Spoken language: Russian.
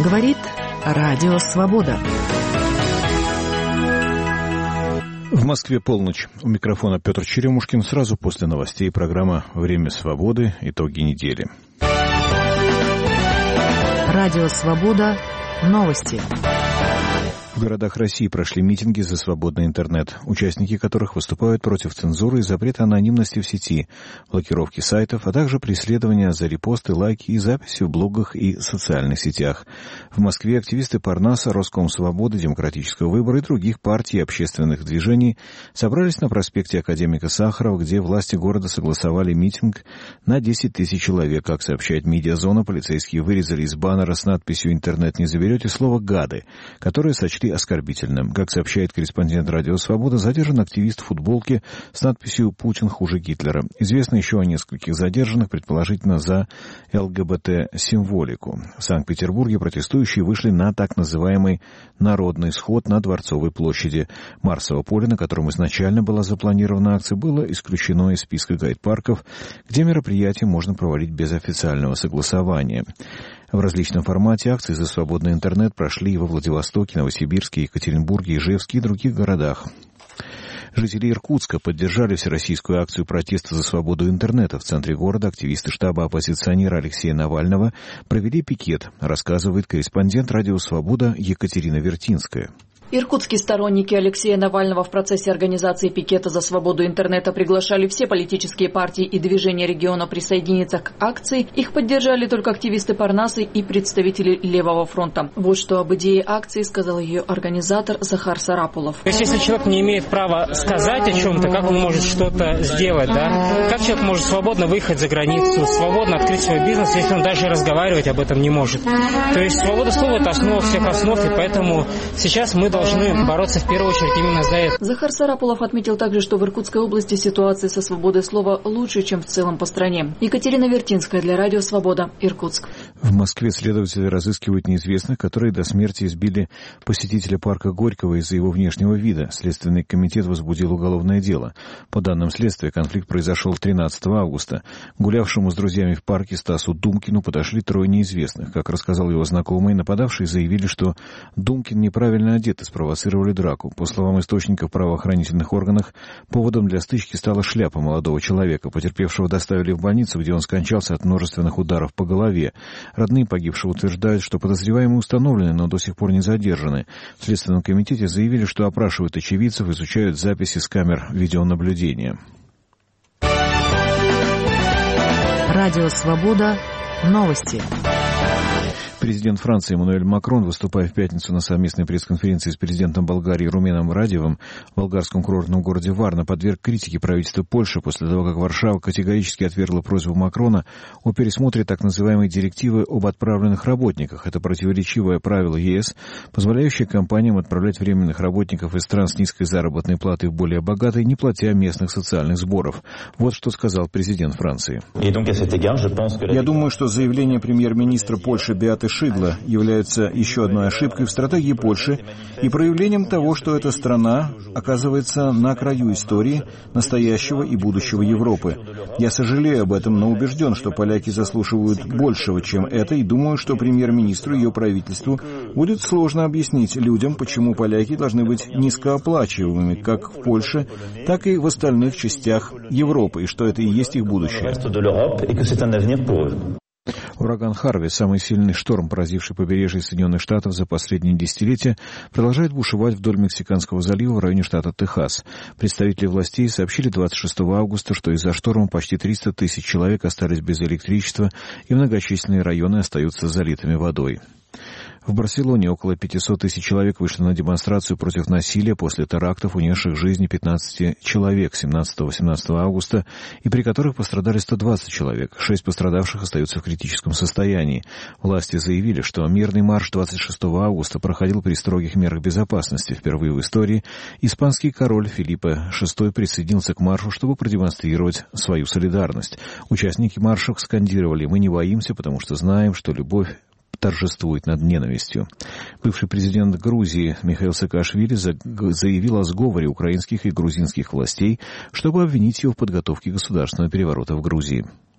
Говорит Радио Свобода. В Москве полночь. У микрофона Петр Черемушкин. Сразу после новостей программа «Время свободы. Итоги недели». Радио Свобода. Новости. В городах России прошли митинги за свободный интернет, участники которых выступают против цензуры и запрета анонимности в сети, блокировки сайтов, а также преследования за репосты, лайки и записи в блогах и социальных сетях. В Москве активисты Парнаса, Роскомсвободы, Демократического выбора и других партий и общественных движений собрались на проспекте Академика Сахарова, где власти города согласовали митинг на 10 тысяч человек. Как сообщает Медиазона, полицейские вырезали из баннера с надписью «Интернет не заберете» слово «гады», которое сочли оскорбительным. Как сообщает корреспондент Радио Свобода, задержан активист в футболке с надписью «Путин хуже Гитлера». Известно еще о нескольких задержанных, предположительно за ЛГБТ-символику. В Санкт-Петербурге протестующие вышли на так называемый народный сход на Дворцовой площади. Марсово поле, на котором изначально была запланирована акция, было исключено из списка гайд-парков, где мероприятие можно проводить без официального согласования. В различном формате акции за свободный интернет прошли и во Владивостоке, Новосибирске, Екатеринбурге, Ижевске и других городах. Жители Иркутска поддержали всероссийскую акцию протеста за свободу интернета. В центре города активисты штаба оппозиционера Алексея Навального провели пикет, рассказывает корреспондент Радио Свобода Екатерина Вертинская. Иркутские сторонники Алексея Навального в процессе организации пикета за свободу интернета приглашали все политические партии и движения региона присоединиться к акции. Их поддержали только активисты Парнаса и представители Левого фронта. Вот что об идее акции сказал ее организатор Захар Сарапулов. То есть, если человек не имеет права сказать о чем-то, как он может что-то сделать, да? Как человек может свободно выехать за границу, свободно открыть свой бизнес, если он даже разговаривать об этом не может? То есть, свобода слова – это основа всех основ, и поэтому сейчас мы должны бороться в первую очередь именно за это. Захар Сарапулов отметил также, что в Иркутской области ситуация со свободой слова лучше, чем в целом по стране. Екатерина Вертинская для Радио Свобода, Иркутск. В Москве следователи разыскивают неизвестных, которые до смерти избили посетителя парка Горького из-за его внешнего вида. Следственный комитет возбудил уголовное дело. По данным следствия, конфликт произошел 13 августа. Гулявшему с друзьями в парке Стасу Думкину подошли трое неизвестных. Как рассказал его знакомый, нападавшие заявили, что Думкин неправильно одет и спровоцировали драку. По словам источников в правоохранительных органах, поводом для стычки стала шляпа молодого человека. Потерпевшего доставили в больницу, где он скончался от множественных ударов по голове. Родные погибшего утверждают, что подозреваемые установлены, но до сих пор не задержаны. В Следственном комитете заявили, что опрашивают очевидцев, изучают записи с камер видеонаблюдения. Радио Свобода. Новости. Президент Франции Эммануэль Макрон, выступая в пятницу на совместной пресс-конференции с президентом Болгарии Руменом Радевым в болгарском курортном городе Варна, подверг критике правительства Польши после того, как Варшава категорически отвергла просьбу Макрона о пересмотре так называемой директивы об отправленных работниках. Это противоречивое правило ЕС, позволяющее компаниям отправлять временных работников из стран с низкой заработной платой в более богатые, не платя местных социальных сборов. Вот что сказал президент Франции. Я думаю, что заявление премьер-министра Польши Беаты Шидла являются еще одной ошибкой в стратегии Польши и проявлением того, что эта страна оказывается на краю истории настоящего и будущего Европы. Я сожалею об этом, но убежден, что поляки заслуживают большего, чем это, и думаю, что премьер-министру и ее правительству будет сложно объяснить людям, почему поляки должны быть низкооплачиваемыми как в Польше, так и в остальных частях Европы, и что это и есть их будущее. Ураган Харви, самый сильный шторм, поразивший побережье Соединенных Штатов за последние десятилетия, продолжает бушевать вдоль Мексиканского залива в районе штата Техас. Представители властей сообщили 26 августа, что из-за шторма почти 300 тысяч человек остались без электричества, и многочисленные районы остаются залитыми водой. В Барселоне около 500 тысяч человек вышли на демонстрацию против насилия после терактов, унесших жизни 15 человек 17-18 августа, и при которых пострадали 120 человек. 6 пострадавших остаются в критическом состоянии. Власти заявили, что мирный марш 26 августа проходил при строгих мерах безопасности. Впервые в истории испанский король Филиппе VI присоединился к маршу, чтобы продемонстрировать свою солидарность. Участники марша скандировали: «Мы не боимся, потому что знаем, что любовь торжествует над ненавистью». Бывший президент Грузии Михаил Саакашвили заявил о сговоре украинских и грузинских властей, чтобы обвинить его в подготовке государственного переворота в Грузии.